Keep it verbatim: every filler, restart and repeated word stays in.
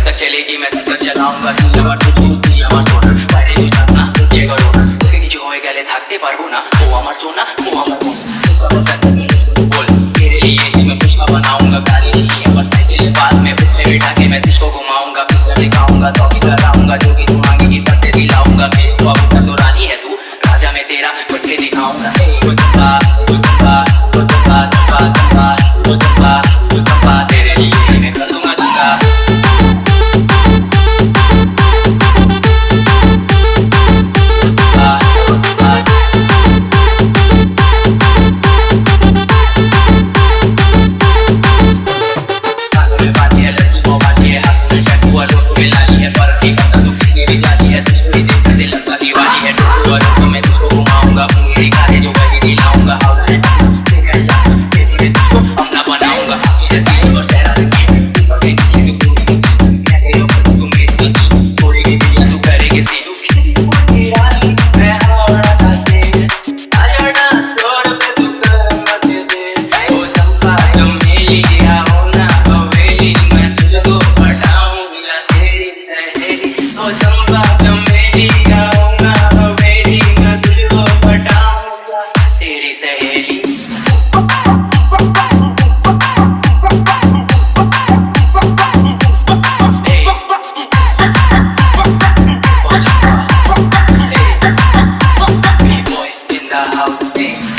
तक चलेगी मैं तब तक चलाऊंगा তুই আমার তুই তুই আমার সোনা বাইরে তুই থাক না যে করো না তোকে কিছু হয়ে গেলে থাকতে পারবো না ও আমার সোনা ও আমার बोल तेरे लिए मैं पुष्पा बनाऊंगा गाड़ी नहीं है बस तेरे बाद में उससे बिठा के मैं तुझको घुमाऊंगा पिक्चर दिखाऊंगा सॉकी कराऊंगा जो कि तू मांगेगी पर से दिलाऊंगा मेरे बाबू का तो रानी है तू राजा में तेरा बटले दिखाऊंगा चुप्पा चुप्पा चुप्पा चुप्पा चुप्पा चुप्पा चुप्पा तेरे लिए मैं कर दूंगा दूंगा house.